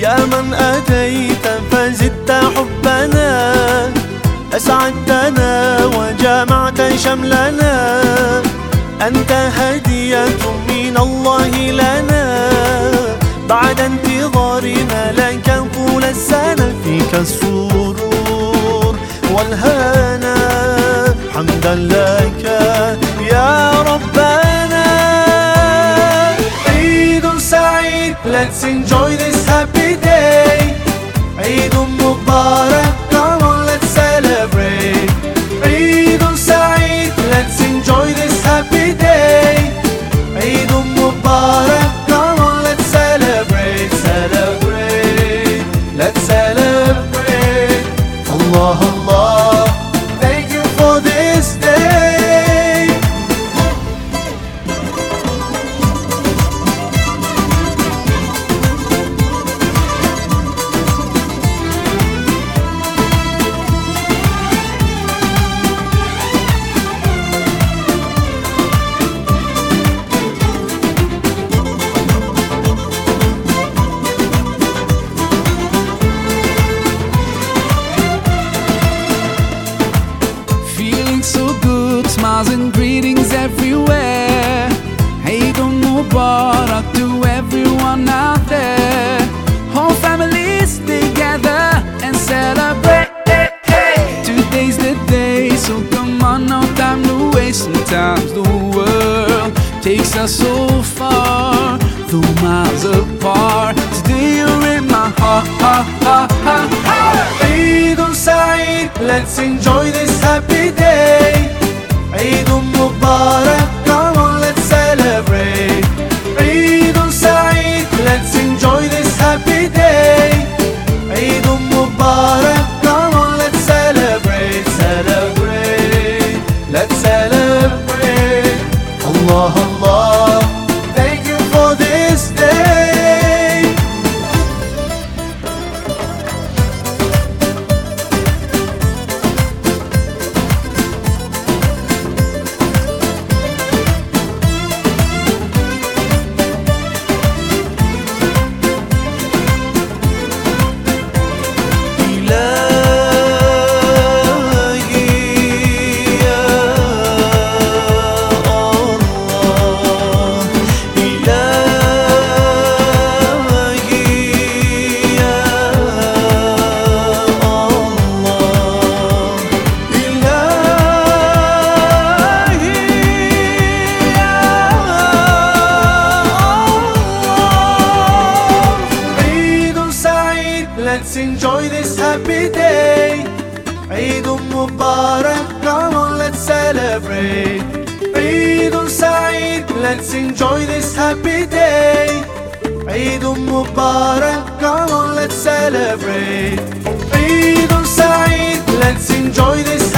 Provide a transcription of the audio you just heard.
يا من أتيت فزدت حبنا، أسعدتنا وجمعت شملنا، أنت هدية من الله لنا، بعد انتظارنا لك طول السنة، فيك السرور والهنا، حمدا لك يا ربنا. عيد سعيد، let's enjoy this happy day. عيد مبارك، come on let's celebrate. عيد سعيد، let's enjoy this happy day. عيد مبارك، come on let's celebrate. Celebrate, let's celebrate. Allah Allah, thank you for this day. So good, smiles and greetings everywhere. Eid Mubarak to everyone out there. Whole families together and celebrate. Today's the day, so come on, no time to waste. Sometimes the world takes us so far, though miles apart. Today you're in my heart, heart, heart, heart, heart. Eid Saeed, let's enjoy this happy day. Eid Mubarak, come on let's celebrate. Eid Saeed, let's enjoy this happy day. Eid Mubarak, come on let's celebrate. Celebrate, let's celebrate. Allah Allah, thank you for this day. Let's enjoy this happy day. Eid Mubarak, come on let's celebrate. Eid Saeed, let's enjoy this happy day. Eid Mubarak, come on let's celebrate. Eid Saeed, let's enjoy this